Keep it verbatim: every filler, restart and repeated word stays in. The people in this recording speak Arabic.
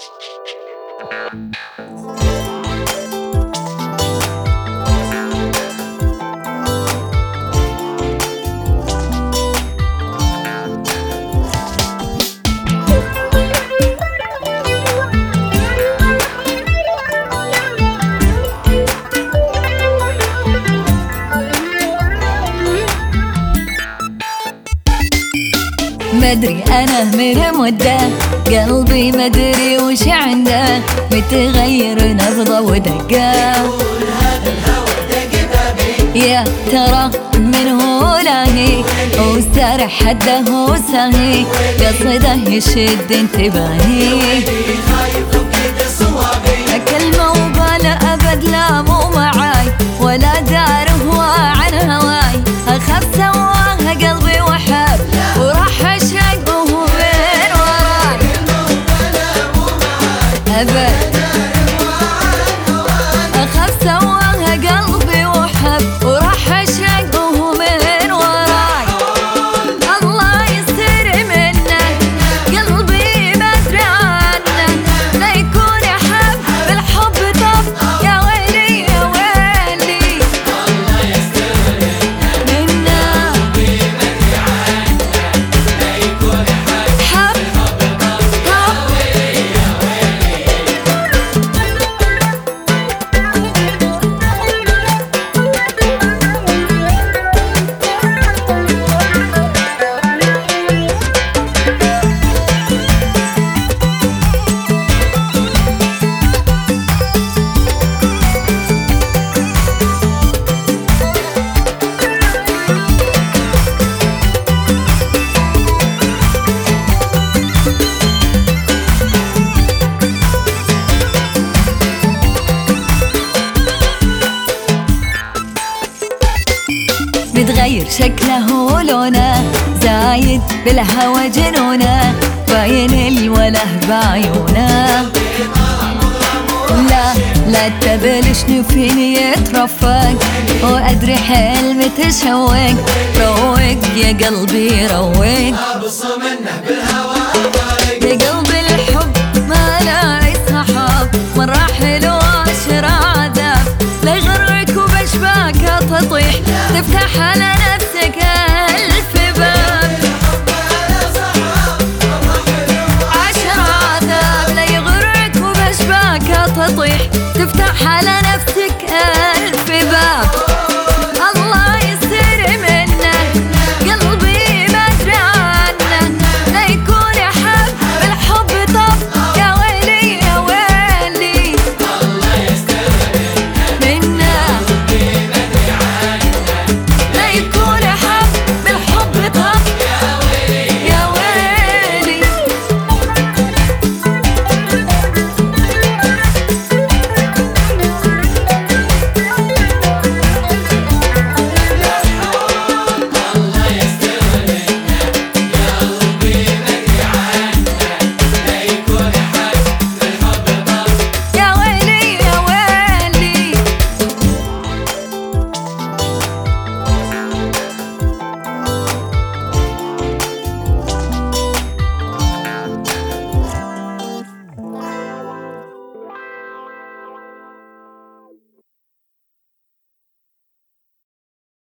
مدري أنا من مدة قلبي مدري وش عنده، متغير نبضة ودقة. يا ترى من هو لاهي وسارح حده وساهي، قصده يشد انتباهي. كلمة وباله أبد لا مو معاي، ولا دار هو عن هواي. أخاف سواها قلبي وحب وراح أشق وهو من وراي أبد. أخاف سواها قلبي وحب وراح أشق وهو من وراي. الله يستر منه قلبي ما أدري عنه، لا يكون يحب بالحب طب يا ويلي يا ويلي. الله يستر منه قلبي ما أدري عنه، لا يكون يحب بالحب طب يا ويلي يا ويلي. متغير شكله ولونه، زايد بالهوى جنونه، باين الوله بعيونه. لا لا تبلشني فيني يترفق، وأدري حيل متشوق. روق يا قلبي روق، أبص منه بالهوى يا قلبي الحب ما لاقي صحاب، مرة حلو عشر عذاب. لا يغرك وبشباكه تطيح، تفتح على نفسك ألف باب. عشر عذاب لا يغرك وبشباكه تطيح، تفتح على نفسك